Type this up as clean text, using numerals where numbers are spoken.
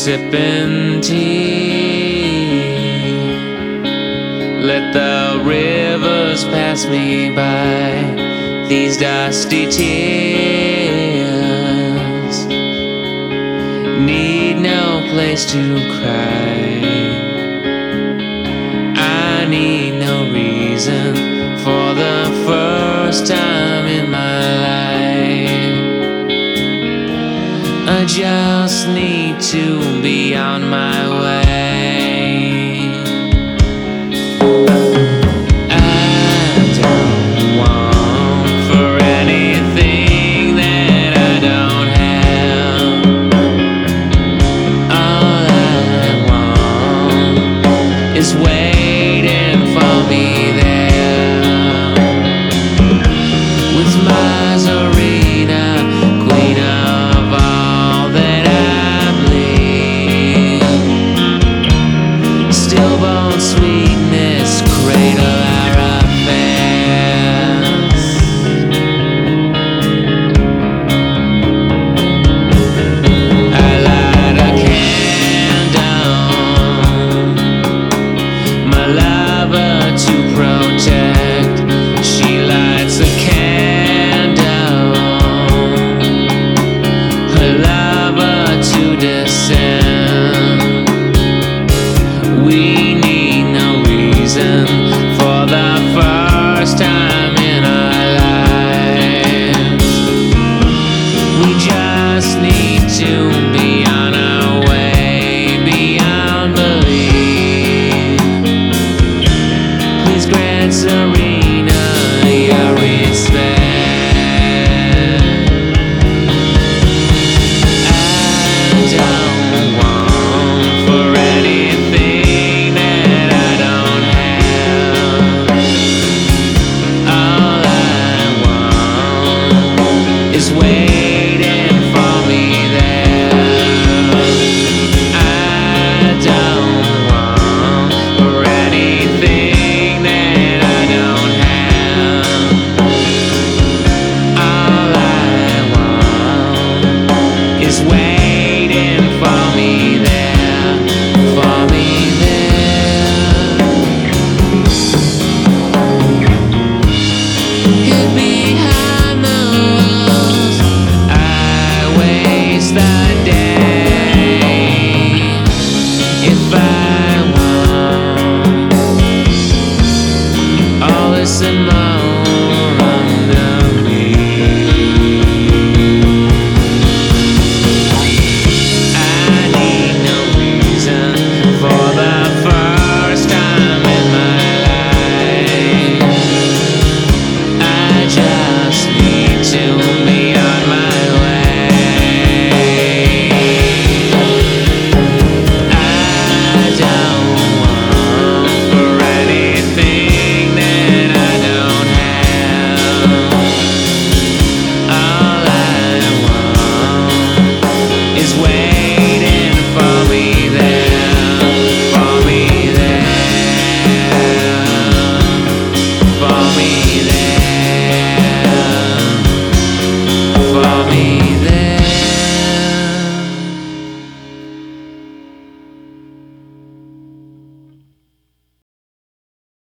sipping tea. Let the rivers pass me by, these dusty tears. Need no place to cry, I need no reason for the first time in my life. I just need to be on my way. I don't want for anything that I don't have. All I want is waiting for me there. With Mazarina, queen of all that I bleed, stillborn sweetness, cradle our affairs. I light a candle, my lover to protect. She lights a candle, her lover to descend. We need no reason for the first time in our lives. We just need to be on our way beyond belief. Please grant Serena your respect. I don't want for anything that I don't have. All I want is waiting for me there. I don't want for anything that I don't have. All I want is waiting for me there, for me there. Hid behind the walls, I waste the day. If I want all this and more under me, I need no reason for the first time in my life. I just need to be on my way. I don't want for anything that I don't have. All I want is waiting for me there, for me there, for me